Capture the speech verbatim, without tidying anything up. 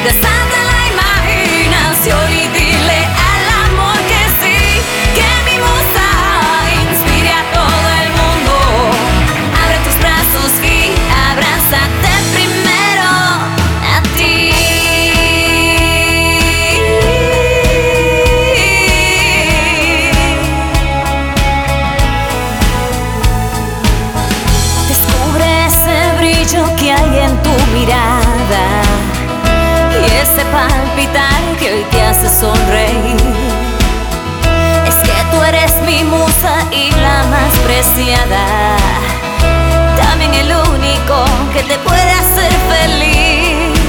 desata la imaginación y dile al amor que sí, que mi musa inspire a todo el mundo. Abre tus brazos y abrázate primero a ti. Descubre ese brillo que hay en tu mirada y ese palpitar que hoy te hace sonreír. Es que tú eres mi musa y la más preciada, también el único que te puede hacer feliz.